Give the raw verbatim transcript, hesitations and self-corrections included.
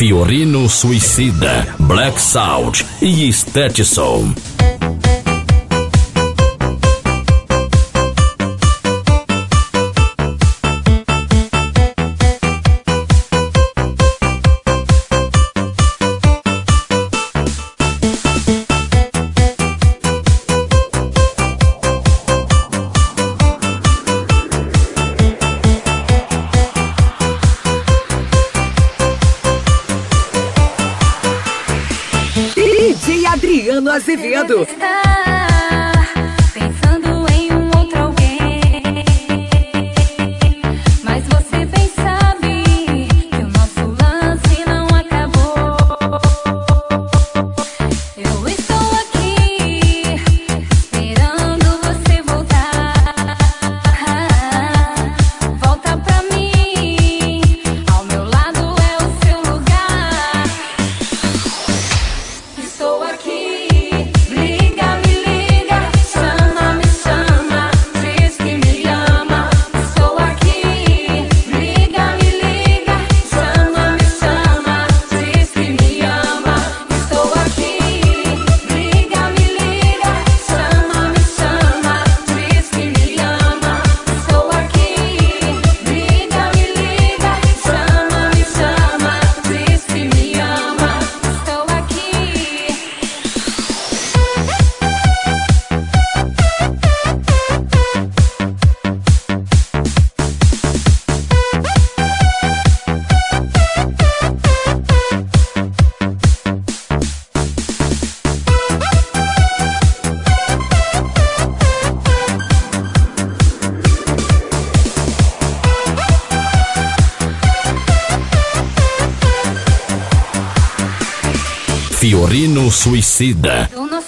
Fiorino Suicida, Black Sound e Stetson. D J Adriano Azevedo. Pensando em um outro alguém, mas você bem sabe que o nosso lance não acabou. Eu estou aqui esperando você voltar. Volta pra mim, ao meu lado é o seu lugar. Estou aqui, liga, me liga, chama, me chama, diz que me ama. Estou aqui, liga, me liga, chama, me chama, diz que me ama. Estou aqui, liga, me liga, chama, me chama, diz que me ama. Estou aqui, liga, me liga, chama, me chama, diz que me ama. Estou aqui. Fiorino Suicida. Eu não